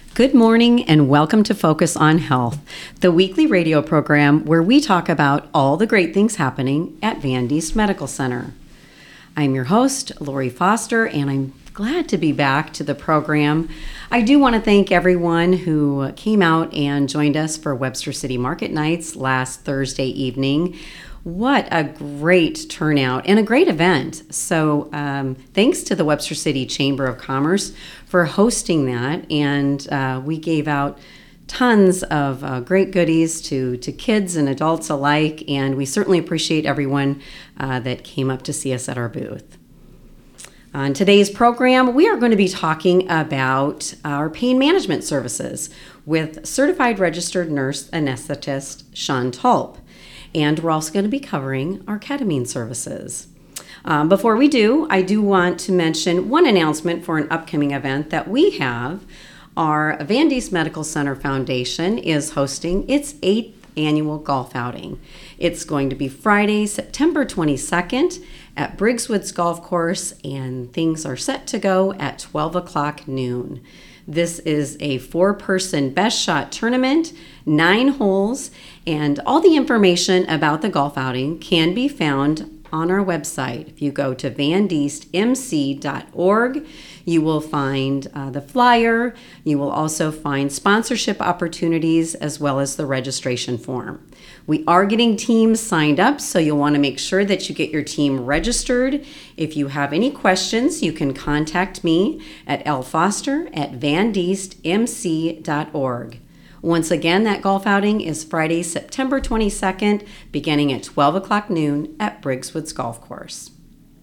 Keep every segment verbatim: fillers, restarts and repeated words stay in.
Good morning and welcome to Focus on Health, the weekly radio program where we talk about all the great things happening at Van Diest Medical Center. I'm your host, Lori Foster, and I'm glad to be back to the program. I do want to thank everyone who came out and joined us for Webster City Market Nights last Thursday evening. What a great turnout and a great event. So um, thanks to the Webster City Chamber of Commerce for hosting that. And uh, we gave out tons of uh, great goodies to, to kids and adults alike. And we certainly appreciate everyone uh, that came up to see us at our booth. On today's program, we are going to be talking about our pain management services with certified registered nurse anesthetist Sean Tulp. And we're also going to be covering our ketamine services. Um, before we do, I do want to mention one announcement for an upcoming event that we have. Our Van Diest Medical Center Foundation is hosting its eighth annual golf outing. It's going to be Friday, September twenty-second at Briggs Woods Golf Course, and things are set to go at twelve o'clock noon. This is a four-person best shot tournament, nine holes, and all the information about the golf outing can be found on our website. If you go to van diest m c dot org, you will find uh, the flyer. You will also find sponsorship opportunities as well as the registration form. We are getting teams signed up, so you'll want to make sure that you get your team registered. If you have any questions, you can contact me at l foster at van diest m c dot org. Once again, that golf outing is Friday, September twenty-second, beginning at twelve o'clock noon at Briggs Woods Golf Course.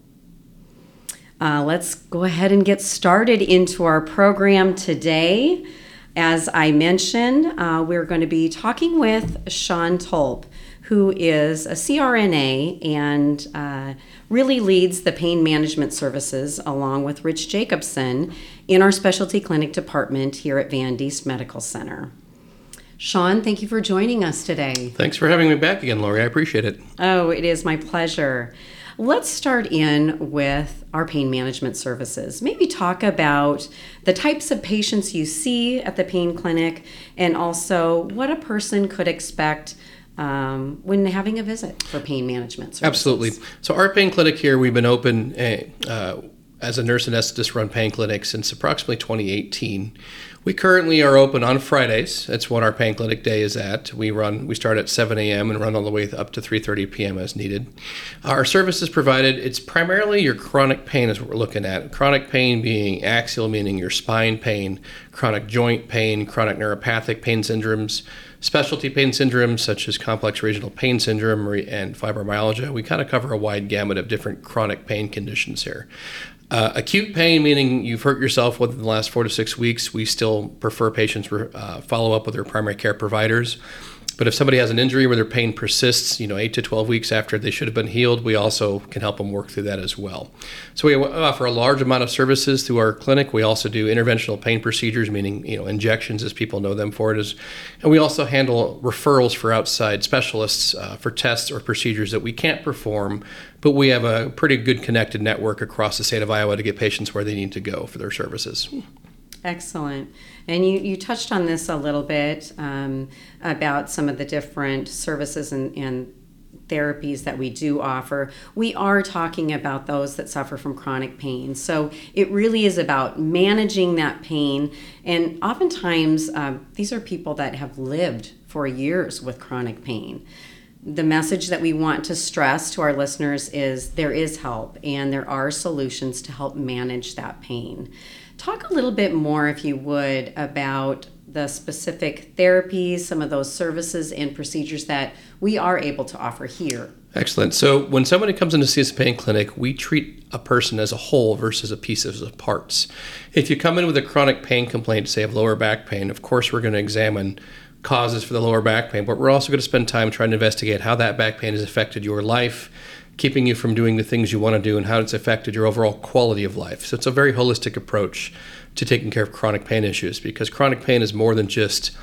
Uh, let's go ahead and get started into our program today. As I mentioned, uh, we're going to be talking with Sean Tulp, who is a C R N A and uh, really leads the pain management services along with Rich Jacobson in our specialty clinic department here at Van Diest Medical Center. Sean, thank you for joining us today. Thanks for having me back again, Lori. I appreciate it. Oh, it is my pleasure. Let's start in with our pain management services. Maybe talk about the types of patients you see at the pain clinic and also what a person could expect um, when having a visit for pain management services. Absolutely. So our pain clinic here, we've been open uh, as a nurse anesthetist run pain clinic since approximately twenty eighteen. We currently are open on Fridays. That's what our pain clinic day is at. We run. We start at seven a.m. and run all the way up to three thirty p.m. as needed. Our services provided, it's primarily your chronic pain is what we're looking at. Chronic pain being axial, meaning your spine pain, chronic joint pain, chronic neuropathic pain syndromes, specialty pain syndromes such as complex regional pain syndrome and fibromyalgia. We kind of cover a wide gamut of different chronic pain conditions here. Uh, acute pain, meaning you've hurt yourself within the last four to six weeks, we still prefer patients uh, follow up with their primary care providers. But if somebody has an injury where their pain persists, you know, eight to twelve weeks after they should have been healed, we also can help them work through that as well. So we offer a large amount of services through our clinic. We also do interventional pain procedures, meaning, you know, injections as people know them for it. Is, and we also handle referrals for outside specialists uh, for tests or procedures that we can't perform, but we have a pretty good connected network across the state of Iowa to get patients where they need to go for their services. Excellent. And you, you touched on this a little bit um, about some of the different services and, and therapies that we do offer. We are talking about those that suffer from chronic pain. So it really is about managing that pain. And oftentimes, uh, these are people that have lived for years with chronic pain. The message that we want to stress to our listeners is there is help and there are solutions to help manage that pain. Talk a little bit more, if you would, about the specific therapies, some of those services and procedures that we are able to offer here. Excellent. So when somebody comes in to see us at pain clinic, we treat a person as a whole versus a piece of parts. If you come in with a chronic pain complaint, say of lower back pain, of course we're going to examine causes for the lower back pain, but we're also going to spend time trying to investigate how that back pain has affected your life, keeping you from doing the things you want to do, and how it's affected your overall quality of life. So it's a very holistic approach to taking care of chronic pain issues, because chronic pain is more than just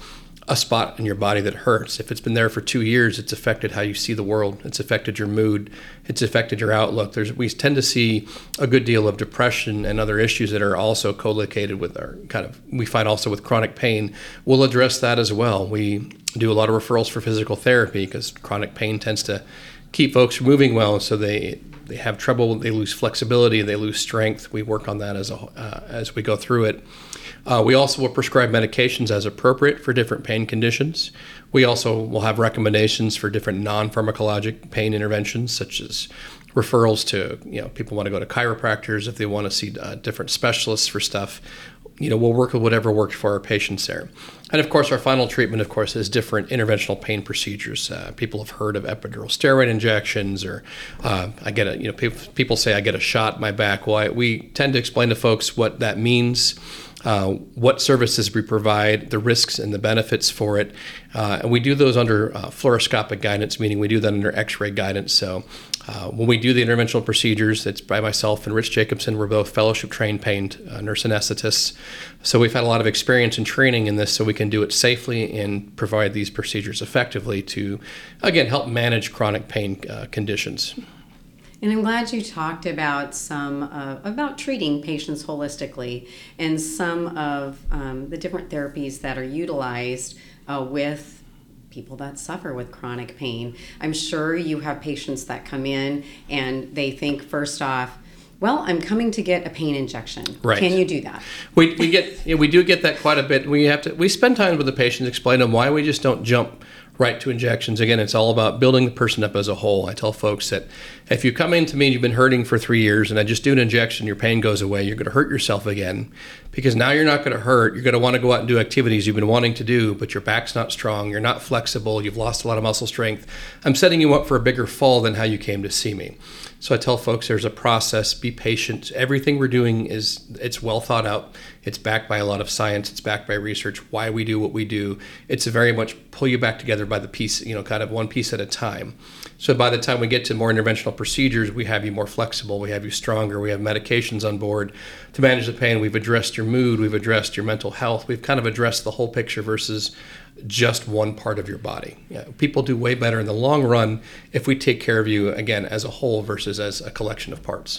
a spot in your body that hurts. If it's been there for two years, it's affected how you see the world. It's affected your mood. It's affected your outlook. There's, we tend to see a good deal of depression and other issues that are also co-located with our kind of, we find also with chronic pain. We'll address that as well. We do a lot of referrals for physical therapy because chronic pain tends to keep folks from moving well, so they they have trouble, they lose flexibility, they lose strength. We work on that as a uh, as we go through it. Uh, we also will prescribe medications as appropriate for different pain conditions. We also will have recommendations for different non-pharmacologic pain interventions, such as referrals to, you know, people want to go to chiropractors if they want to see uh, different specialists for stuff. You know, we'll work with whatever works for our patients there. And of course, our final treatment, of course, is different interventional pain procedures. Uh, people have heard of epidural steroid injections, or uh, I get a, you know, people, people say I get a shot in my back. Well, I, we tend to explain to folks what that means, uh, what services we provide, the risks and the benefits for it. Uh, and we do those under uh, fluoroscopic guidance, meaning we do that under x-ray guidance. So uh, when we do the interventional procedures, it's by myself and Rich Jacobson. We're both fellowship-trained pain uh, nurse anesthetists. So we've had a lot of experience and training in this, so we can do it safely and provide these procedures effectively to, again, help manage chronic pain uh, conditions. And I'm glad you talked about some uh, about treating patients holistically and some of um, the different therapies that are utilized uh, with people that suffer with chronic pain. I'm sure you have patients that come in and they think, first off, well, I'm coming to get a pain injection. Right. Can you do that? We we get you know, we do get that quite a bit. We have to we spend time with the patients, explain to them why we just don't jump right to injections. Again, it's all about building the person up as a whole. I tell folks that if you come in to me and you've been hurting for three years and I just do an injection, your pain goes away, you're going to hurt yourself again, because now you're not going to hurt. You're going to want to go out and do activities you've been wanting to do, but your back's not strong, you're not flexible, you've lost a lot of muscle strength. I'm setting you up for a bigger fall than how you came to see me. So I tell folks there's a process, be patient. Everything we're doing is, it's well thought out. It's backed by a lot of science. It's backed by research, why we do what we do. It's a very much pull you back together by the piece, you know, kind of one piece at a time. So by the time we get to more interventional procedures, we have you more flexible, we have you stronger, we have medications on board to manage the pain. We've addressed your mood, we've addressed your mental health. We've kind of addressed the whole picture versus just one part of your body. Yeah, people do way better in the long run if we take care of you, again, as a whole versus as a collection of parts.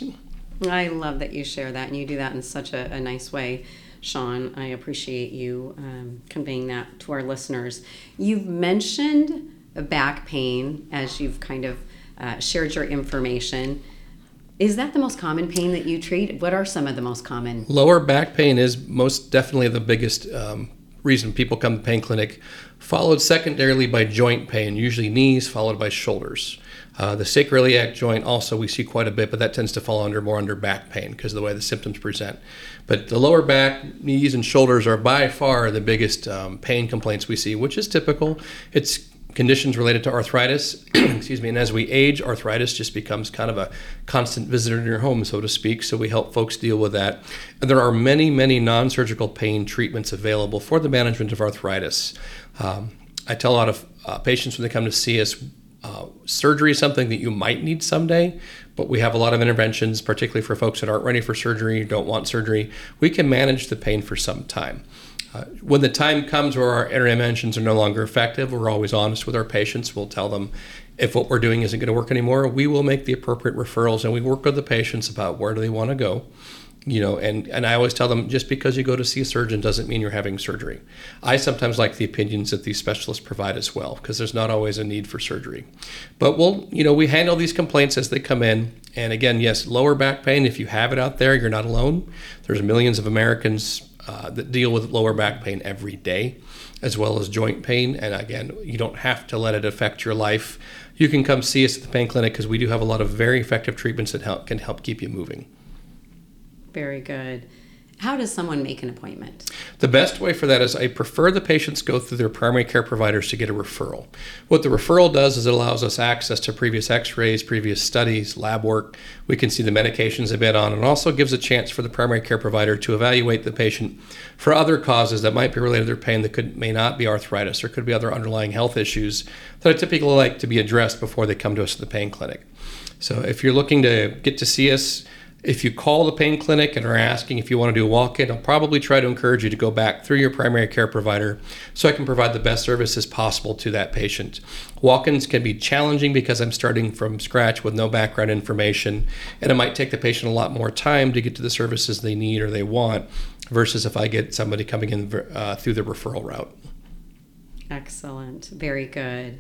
I love that you share that, and you do that in such a, a nice way, Sean. I appreciate you um, conveying that to our listeners. You've mentioned back pain as you've kind of uh, shared your information. Is that the most common pain that you treat? What are some of the most common? Lower back pain is most definitely the biggest um, reason people come to pain clinic, followed secondarily by joint pain, usually knees, followed by shoulders. Uh, the sacroiliac joint also we see quite a bit, but that tends to fall under more under back pain because of the way the symptoms present. But the lower back, knees, and shoulders are by far the biggest um, pain complaints we see, which is typical. It's conditions related to arthritis, excuse me, and as we age, arthritis just becomes kind of a constant visitor in your home, so to speak, so we help folks deal with that. And there are many, many non-surgical pain treatments available for the management of arthritis. Um, I tell a lot of uh, patients when they come to see us, uh, surgery is something that you might need someday, but we have a lot of interventions, particularly for folks that aren't ready for surgery, don't want surgery. We can manage the pain for some time. Uh, when the time comes where our interventions are no longer effective, we're always honest with our patients. We'll tell them if what we're doing isn't going to work anymore, we will make the appropriate referrals, and we work with the patients about where do they want to go. You know, and, and I always tell them, just because you go to see a surgeon doesn't mean you're having surgery. I sometimes like the opinions that these specialists provide as well, because there's not always a need for surgery. But we'll, you know, we handle these complaints as they come in. And again, yes, lower back pain, if you have it out there, you're not alone. There's millions of Americans Uh, that deal with lower back pain every day, as well as joint pain. And again, you don't have to let it affect your life. You can come see us at the pain clinic because we do have a lot of very effective treatments that help, can help keep you moving. Very good. How does someone make an appointment? The best way for that is I prefer the patients go through their primary care providers to get a referral. What the referral does is it allows us access to previous x-rays, previous studies, lab work. We can see the medications they've been on, and also gives a chance for the primary care provider to evaluate the patient for other causes that might be related to their pain that could may not be arthritis, or could be other underlying health issues that are typically like to be addressed before they come to us at the pain clinic. So if you're looking to get to see us, If you call the pain clinic and are asking if you want to do a walk-in, I'll probably try to encourage you to go back through your primary care provider so I can provide the best services possible to that patient. Walk-ins can be challenging because I'm starting from scratch with no background information, and it might take the patient a lot more time to get to the services they need or they want versus if I get somebody coming in uh, through the referral route. Excellent. Very good.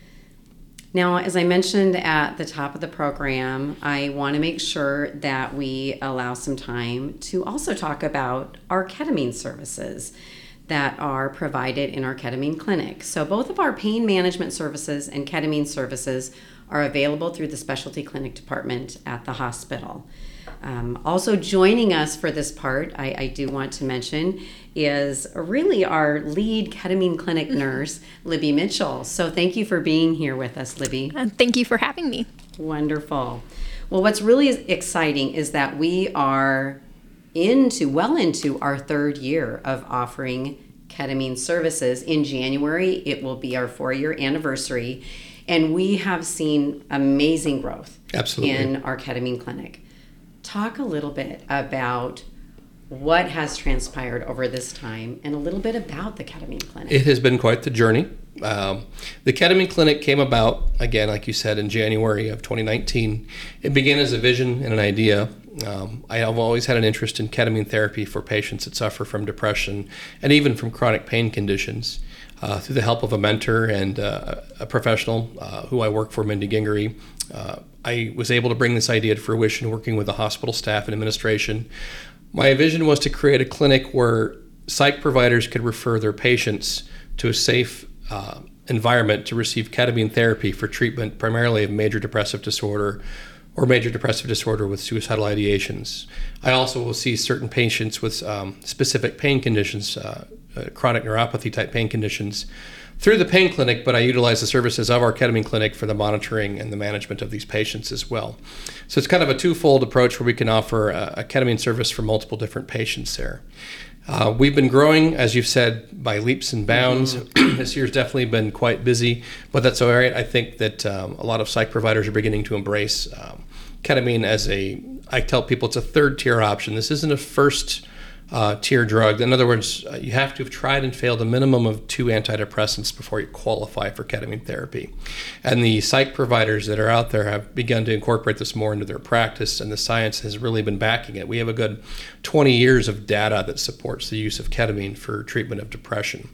Now, as I mentioned at the top of the program, I want to make sure that we allow some time to also talk about our ketamine services that are provided in our ketamine clinic. So both of our pain management services and ketamine services are available through the specialty clinic department at the hospital. Um, also joining us for this part, I, I do want to mention, is really our lead ketamine clinic nurse, Libby Mitchell. So thank you for being here with us, Libby. Uh, thank you for having me. Wonderful. Well, what's really exciting is that we are into, well into our third year of offering ketamine services. In January, it will be our four-year anniversary, and we have seen amazing growth Absolutely. in our ketamine clinic. Talk a little bit about what has transpired over this time and a little bit about the ketamine clinic. It has been quite the journey. Um, the ketamine clinic came about, again, like you said, in January of twenty nineteen. It began as a vision and an idea. Um, I have always had an interest in ketamine therapy for patients that suffer from depression and even from chronic pain conditions. Uh, through the help of a mentor and uh, a professional uh, who I work for, Mindy Gingery, uh, I was able to bring this idea to fruition working with the hospital staff and administration. My vision was to create a clinic where psych providers could refer their patients to a safe uh, environment to receive ketamine therapy for treatment primarily of major depressive disorder or major depressive disorder with suicidal ideations. I also will see certain patients with um, specific pain conditions, uh, uh, chronic neuropathy type pain conditions, through the pain clinic, but I utilize the services of our ketamine clinic for the monitoring and the management of these patients as well. So it's kind of a twofold approach where we can offer a, a ketamine service for multiple different patients there. Uh, we've been growing, as you've said, by leaps and bounds. Mm-hmm. This year's definitely been quite busy, but that's all right. I think that um, a lot of psych providers are beginning to embrace um, ketamine as a, I tell people it's a third tier option. This isn't a first uh, tier drug. In other words, uh, you have to have tried and failed a minimum of two antidepressants before you qualify for ketamine therapy. And the psych providers that are out there have begun to incorporate this more into their practice, and the science has really been backing it. We have a good twenty years of data that supports the use of ketamine for treatment of depression.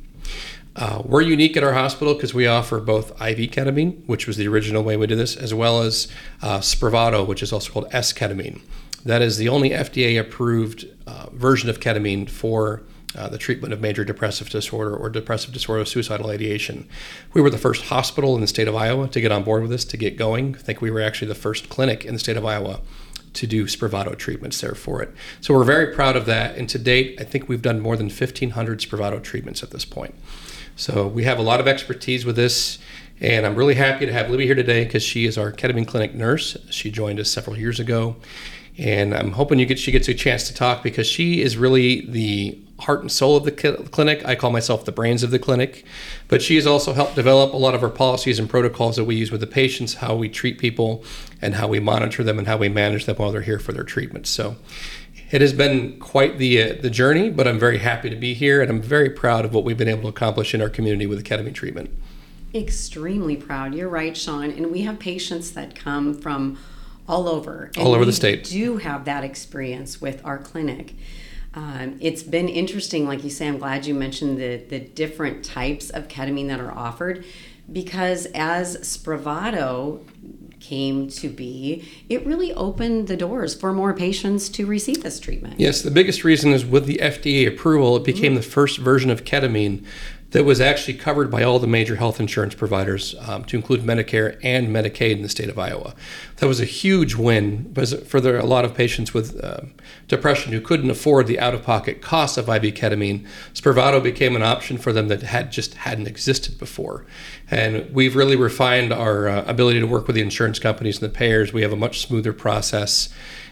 Uh, we're unique at our hospital because we offer both I V ketamine, which was the original way we did this, as well as uh, Spravato, which is also called S-ketamine. That is the only F D A-approved uh, version of ketamine for uh, the treatment of major depressive disorder or depressive disorder with suicidal ideation. We were the first hospital in the state of Iowa to get on board with this, to get going. I think we were actually the first clinic in the state of Iowa to do Spravato treatments there for it. So we're very proud of that. And to date, I think we've done more than fifteen hundred Spravato treatments at this point. So we have a lot of expertise with this, and I'm really happy to have Libby here today because she is our ketamine clinic nurse. She joined us several years ago, and I'm hoping you get she gets a chance to talk because she is really the heart and soul of the clinic. I call myself the brains of the clinic, but she has also helped develop a lot of our policies and protocols that we use with the patients, how we treat people, and how we monitor them and how we manage them while they're here for their treatment. So it has been quite the uh, the journey, but I'm very happy to be here, and I'm very proud of what we've been able to accomplish in our community with the ketamine treatment. Extremely proud. You're right, Sean. And we have patients that come from all over. And all over we the state. do have that experience with our clinic. Um, it's been interesting, like you say. I'm glad you mentioned the the different types of ketamine that are offered, because as Spravato came to be, it really opened the doors for more patients to receive this treatment. Yes, the biggest reason is with the F D A approval, it became mm-hmm. the first version of ketamine that was actually covered by all the major health insurance providers, um, to include Medicare and Medicaid in the state of Iowa. That was a huge win for there, a lot of patients with uh, depression who couldn't afford the out-of-pocket costs of I V ketamine. Spravato became an option for them that had just hadn't existed before. And we've really refined our uh, ability to work with the insurance companies and the payers. We have a much smoother process.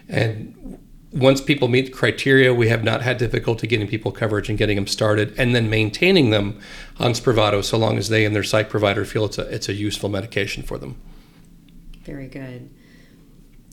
And once people meet the criteria, we have not had difficulty getting people coverage and getting them started and then maintaining them on Spravato so long as they and their psych provider feel it's a, it's a useful medication for them. Very good.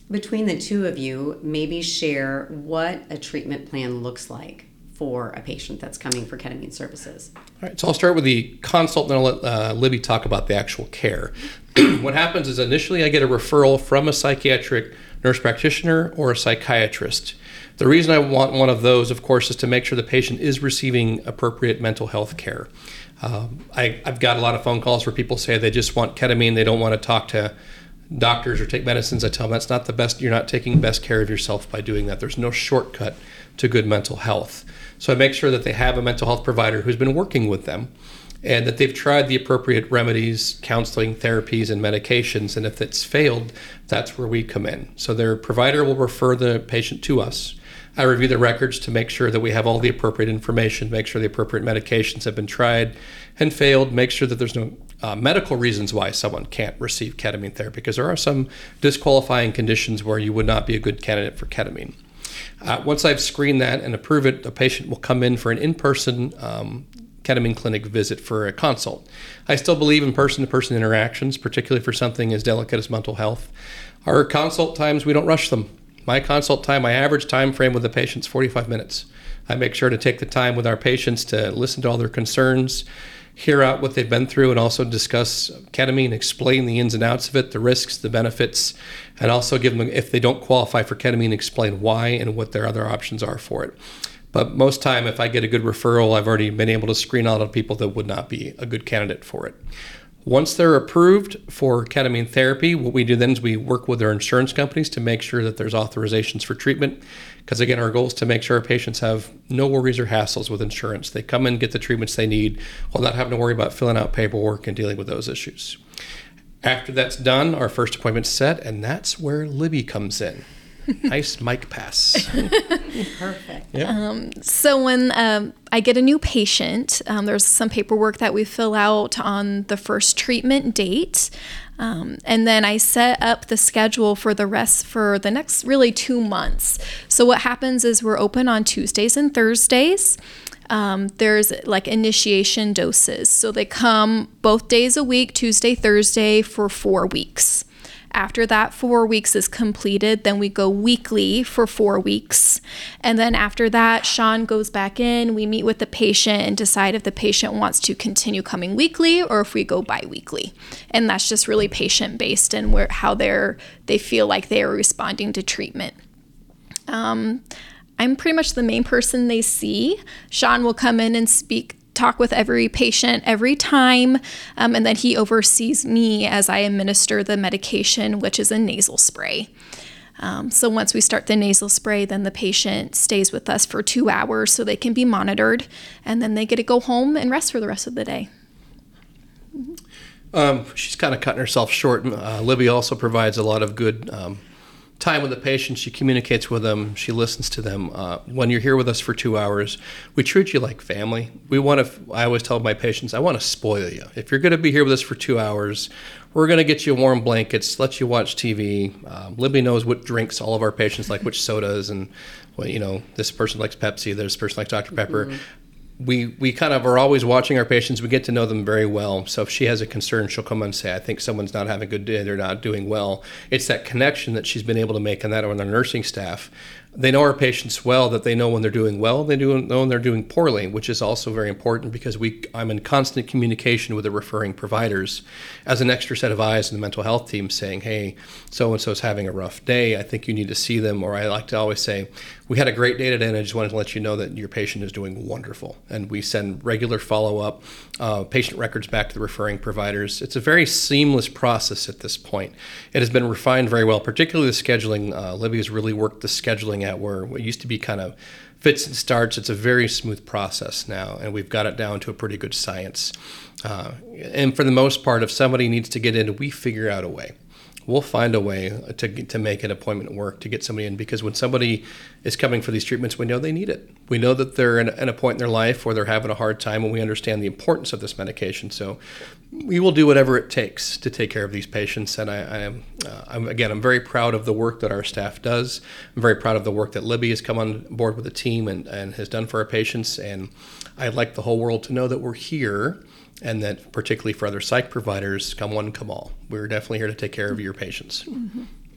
Between the two of you, maybe share what a treatment plan looks like for a patient that's coming for ketamine services. All right, so I'll start with the consult, and I'll let uh, Libby talk about the actual care. What happens is initially I get a referral from a psychiatric nurse practitioner or a psychiatrist. The reason I want one of those, of course, is to make sure the patient is receiving appropriate mental health care. Um, I, I've got a lot of phone calls where people say they just want ketamine, they don't want to talk to doctors or take medicines. I tell them that's not the best, you're not taking best care of yourself by doing that. There's no shortcut to good mental health. So I make sure that they have a mental health provider who's been working with them and that they've tried the appropriate remedies, counseling, therapies, and medications. And if it's failed, that's where we come in. So their provider will refer the patient to us. I review the records to make sure that we have all the appropriate information, make sure the appropriate medications have been tried and failed, make sure that there's no uh, medical reasons why someone can't receive ketamine therapy, because there are some disqualifying conditions where you would not be a good candidate for ketamine. Uh, once I've screened that and approve it, a patient will come in for an in-person um, ketamine clinic visit for a consult. I still believe in person-to-person interactions, particularly for something as delicate as mental health. Our consult times, we don't rush them. My consult time, my average time frame with the patient is forty-five minutes. I make sure to take the time with our patients to listen to all their concerns, hear out what they've been through, and also discuss ketamine, explain the ins and outs of it, the risks, the benefits, and also give them, if they don't qualify for ketamine, explain why and what their other options are for it. But most time, if I get a good referral, I've already been able to screen out of people that would not be a good candidate for it. Once they're approved for ketamine therapy, what we do then is we work with their insurance companies to make sure that there's authorizations for treatment. Because again, our goal is to make sure our patients have no worries or hassles with insurance. They come in, get the treatments they need while not having to worry about filling out paperwork and dealing with those issues. After that's done, our first appointment's set, and that's where Libby comes in. Nice mic pass. Perfect. Yep. Um, so when um, I get a new patient, um, there's some paperwork that we fill out on the first treatment date. Um, and then I set up the schedule for the rest for the next really two months. So what happens is we're open on Tuesdays and Thursdays. Um, there's like initiation doses. So they come both days a week, Tuesday, Thursday, for four weeks. After that four weeks is completed, then we go weekly for four weeks. And then after that, Sean goes back in, we meet with the patient and decide if the patient wants to continue coming weekly or if we go bi-weekly. And that's just really patient-based and where how they're they feel like they are responding to treatment. Um, I'm pretty much the main person they see. Sean will come in and speak talk with every patient every time, um, and then he oversees me as I administer the medication, which is a nasal spray. Um, so once we start the nasal spray, then the patient stays with us for two hours so they can be monitored, and then they get to go home and rest for the rest of the day. Um, she's kind of cutting herself short. Uh, Libby also provides a lot of good um, time with the patient. She communicates with them. She listens to them. Uh, when you're here with us for two hours, we treat you like family. We want to, I always tell my patients, I want to spoil you. If you're going to be here with us for two hours, we're going to get you warm blankets, let you watch T V. Um, Libby knows what drinks all of our patients like, which sodas, and, well, you know, this person likes Pepsi, this person likes Doctor Pepper. Mm-hmm. We we kind of are always watching our patients. We get to know them very well. So if she has a concern, she'll come and say, I think someone's not having a good day, they're not doing well. It's that connection that she's been able to make, and that on their nursing staff. They know our patients well, that they know when they're doing well, they do know when they're doing poorly, which is also very important because we I'm in constant communication with the referring providers as an extra set of eyes in the mental health team saying, hey, so-and-so is having a rough day. I think you need to see them. Or I like to always say, we had a great day today, and I just wanted to let you know that your patient is doing wonderful. And we send regular follow-up, uh, patient records back to the referring providers. It's a very seamless process at this point. It has been refined very well, particularly the scheduling. Uh, Libby has really worked the scheduling out where it used to be kind of fits and starts. It's a very smooth process now, and we've got it down to a pretty good science. Uh, and for the most part, if somebody needs to get in, we figure out a way. We'll find a way to to make an appointment work to get somebody in, because when somebody is coming for these treatments, we know they need it. We know that they're in, in a point in their life where they're having a hard time, and we understand the importance of this medication. So we will do whatever it takes to take care of these patients. And I, I am, uh, I'm, again, I'm very proud of the work that our staff does. I'm very proud of the work that Libby has come on board with the team and, and has done for our patients. And I'd like the whole world to know that we're here, and that particularly for other psych providers, come one, come all. We're definitely here to take care of your patients. Mm-hmm.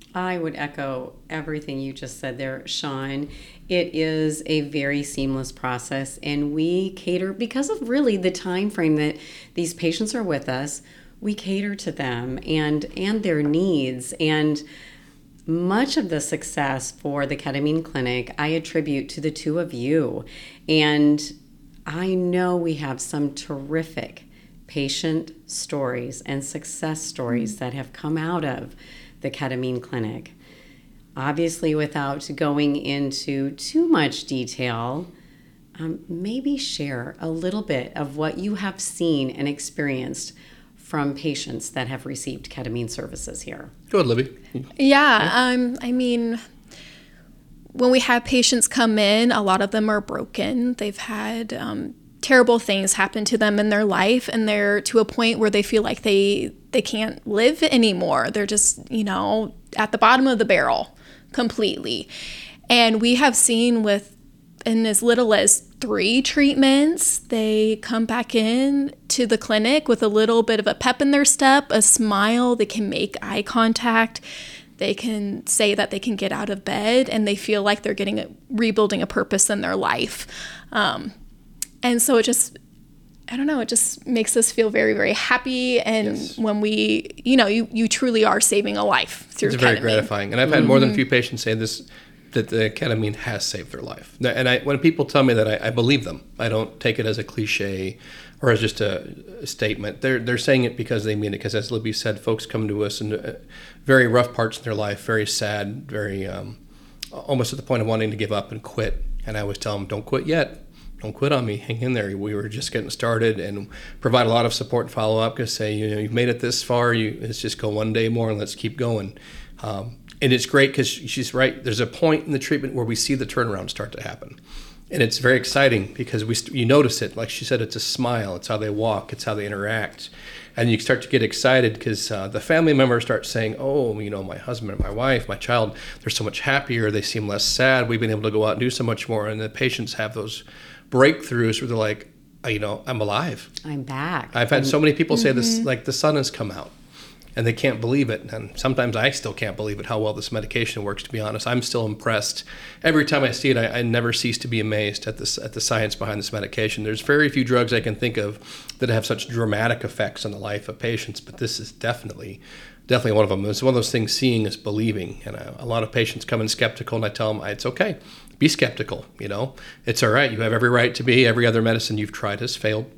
I would echo everything you just said there, Sean. It is a very seamless process, and we cater, because of really the time frame that these patients are with us, we cater to them and and their needs. And much of the success for the Ketamine Clinic I attribute to the two of you. And I know we have some terrific patient stories and success stories that have come out of the Ketamine Clinic. Obviously, without going into too much detail, um, maybe share a little bit of what you have seen and experienced from patients that have received ketamine services here. Go ahead, Libby. Yeah, um, I mean, when we have patients come in, a lot of them are broken. They've had um, terrible things happen to them in their life, and they're to a point where they feel like they they can't live anymore. They're just, you know, at the bottom of the barrel completely. And we have seen with in as little as three treatments, they come back in to the clinic with a little bit of a pep in their step, a smile. They can make eye contact. They can say that they can get out of bed, and they feel like they're getting a, rebuilding a purpose in their life. Um, and so it just, I don't know, it just makes us feel very, very happy. And yes. when we, you know, you, you truly are saving a life through it's ketamine. Very gratifying. And I've had mm-hmm. more than a few patients say this, that the ketamine has saved their life. And I, when people tell me that, I, I believe them. I don't take it as a cliche or as just a, a statement. They're they're saying it because they mean it. Because as Libby said, folks come to us in uh, very rough parts in their life, very sad, very um, almost at the point of wanting to give up and quit. And I always tell them, don't quit yet. Don't quit on me. Hang in there. We were just getting started, and provide a lot of support and follow up. Because say, you know, you've made it this far. You let's just go one day more and let's keep going. Um, And it's great because she's right. There's a point in the treatment where we see the turnaround start to happen. And it's very exciting because we you notice it. Like she said, it's a smile. It's how they walk. It's how they interact. And you start to get excited because uh, the family members start saying, oh, you know, my husband, my wife, my child, they're so much happier. They seem less sad. We've been able to go out and do so much more. And the patients have those breakthroughs where they're like, you know, I'm alive. I'm back. I've had I'm, so many people mm-hmm. say this, like the sun has come out. And they can't believe it. And sometimes I still can't believe it, how well this medication works, to be honest. I'm still impressed. Every time I see it, I, I never cease to be amazed at this at the science behind this medication. There's very few drugs I can think of that have such dramatic effects on the life of patients, but this is definitely, definitely one of them. It's one of those things, seeing is believing. And a, a lot of patients come in skeptical, and I tell them, it's okay. Be skeptical, you know. It's all right. You have every right to be. Every other medicine you've tried has failed.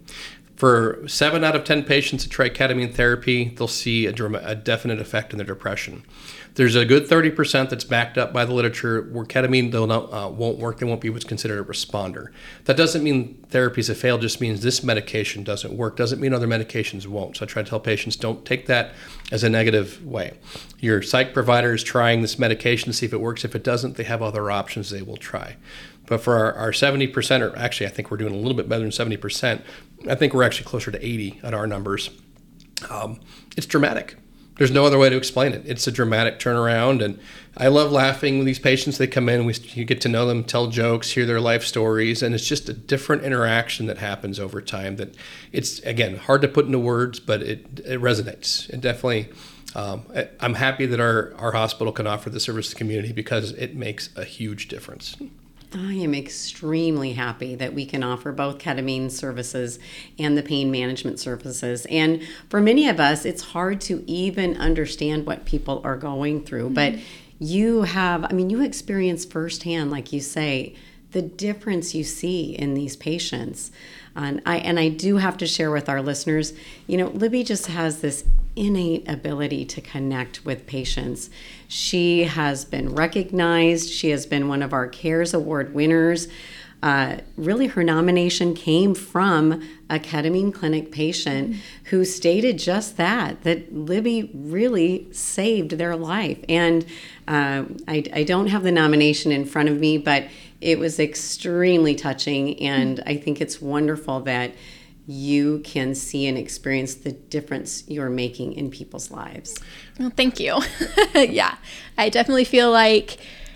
For seven out of ten patients that try ketamine therapy, they'll see a, dram- a definite effect in their depression. There's a good thirty percent that's backed up by the literature where ketamine though not, uh, won't work. They won't be what's considered a responder. That doesn't mean therapies have failed. Just means this medication doesn't work. Doesn't mean other medications won't. So I try to tell patients, don't take that as a negative way. Your psych provider is trying this medication to see if it works. If it doesn't, they have other options they will try. But for our, our seventy percent, or actually I think we're doing a little bit better than seventy percent, I think we're actually closer to eighty at our numbers. Um, it's dramatic. There's no other way to explain it. It's a dramatic turnaround, and I love laughing with these patients. They come in, we you get to know them, tell jokes, hear their life stories, and it's just a different interaction that happens over time that it's, again, hard to put into words, but it, it resonates. It definitely, um, I, I'm happy that our, our hospital can offer the service to the community because it makes a huge difference. I am extremely happy that we can offer both ketamine services and the pain management services. And for many of us, it's hard to even understand what people are going through. Mm-hmm. But you have, I mean, you experience firsthand, like you say, the difference you see in these patients. And I and I do have to share with our listeners, you know, Libby just has this innate ability to connect with patients. She has been recognized. She has been one of our CARES Award winners. Uh, really, her nomination came from a ketamine clinic patient mm-hmm. who stated just that, that Libby really saved their life. And uh, I, I don't have the nomination in front of me, but it was extremely touching. And mm-hmm. I think it's wonderful that you can see and experience the difference you're making in people's lives. Well, thank you. Yeah, I definitely feel like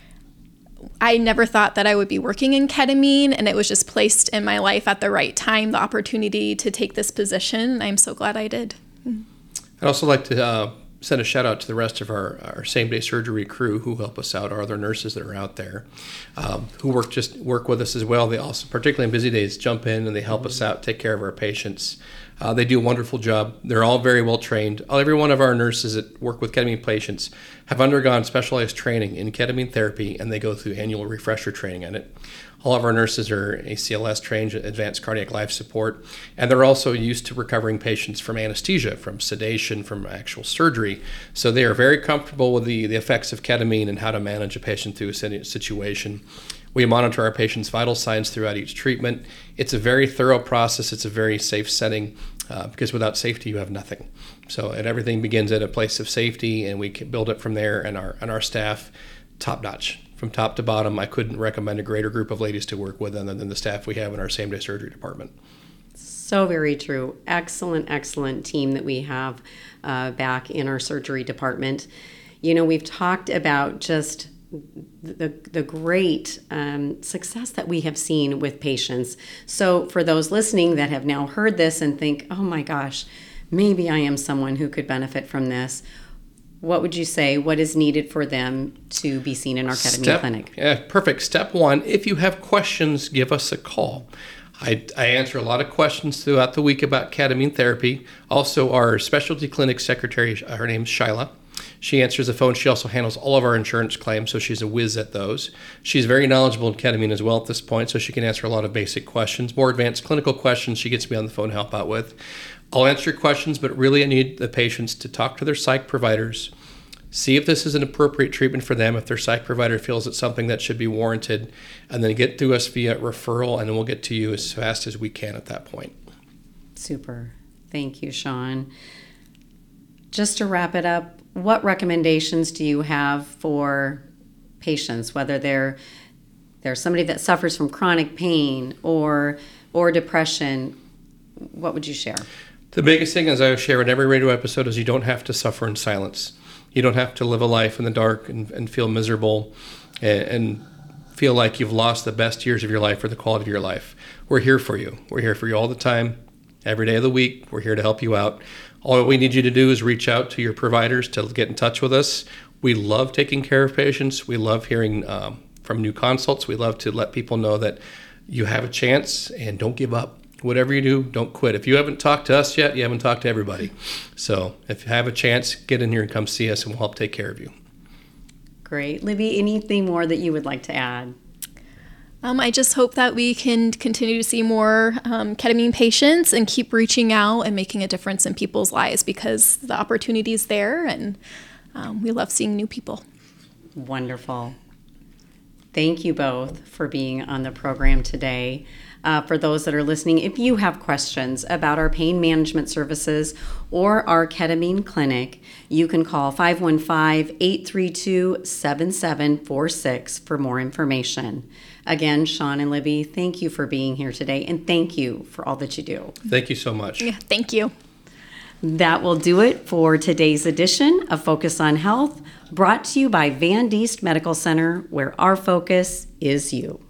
I never thought that I would be working in ketamine, and it was just placed in my life at the right time, the opportunity to take this position. I'm so glad I did. I'd also like to uh, send a shout out to the rest of our, our same day surgery crew who help us out, our other nurses that are out there, um, who work just work with us as well. They also, particularly in busy days, jump in and they help us out, take care of our patients. Uh, they do a wonderful job. They're all very well trained. Every one of our nurses that work with ketamine patients have undergone specialized training in ketamine therapy, and they go through annual refresher training on it. All of our nurses are A C L S trained, advanced cardiac life support, and they're also used to recovering patients from anesthesia, from sedation, from actual surgery. So they are very comfortable with the, the effects of ketamine and how to manage a patient through a situation. We monitor our patients' vital signs throughout each treatment. It's a very thorough process. It's a very safe setting uh, because without safety, you have nothing. So and everything begins at a place of safety, and we can build it from there. And our and our staff, top notch. From top to bottom, I couldn't recommend a greater group of ladies to work with than, than the staff we have in our same-day surgery department. So very true. Excellent, excellent team that we have uh, back in our surgery department. You know, we've talked about just the the great um, success that we have seen with patients. So for those listening that have now heard this and think, oh my gosh, maybe I am someone who could benefit from this, what would you say, what is needed for them to be seen in our ketamine Step, clinic? Yeah, perfect. Step one, if you have questions, give us a call. I, I answer a lot of questions throughout the week about ketamine therapy. Also, our specialty clinic secretary, her name's Shyla. She answers the phone. She also handles all of our insurance claims, so she's a whiz at those. She's very knowledgeable in ketamine as well at this point, so she can answer a lot of basic questions. More advanced clinical questions she gets me on the phone to help out with. I'll answer your questions, but really I need the patients to talk to their psych providers, see if this is an appropriate treatment for them, if their psych provider feels it's something that should be warranted, and then get to us via referral, and then we'll get to you as fast as we can at that point. Super. Thank you, Sean. Just to wrap it up, what recommendations do you have for patients, whether they're they're somebody that suffers from chronic pain or or depression? What would you share? The biggest thing, as I share in every radio episode, is you don't have to suffer in silence. You don't have to live a life in the dark and, and feel miserable and, and feel like you've lost the best years of your life or the quality of your life. We're here for you. We're here for you all the time, every day of the week. We're here to help you out. All we need you to do is reach out to your providers to get in touch with us. We love taking care of patients. We love hearing um, from new consults. We love to let people know that you have a chance and don't give up. Whatever you do, don't quit. If you haven't talked to us yet, you haven't talked to everybody. So if you have a chance, get in here and come see us, and we'll help take care of you. Great. Libby, anything more that you would like to add? Um, I just hope that we can continue to see more um, ketamine patients and keep reaching out and making a difference in people's lives, because the opportunity is there, and um, we love seeing new people. Wonderful. Thank you both for being on the program today. Uh, for those that are listening, if you have questions about our pain management services or our ketamine clinic, you can call five one five, eight three two, seven seven four six for more information. Again, Sean and Libby, thank you for being here today, and thank you for all that you do. Thank you so much. Yeah, thank you. That will do it for today's edition of Focus on Health, brought to you by Van Diest Medical Center, where our focus is you.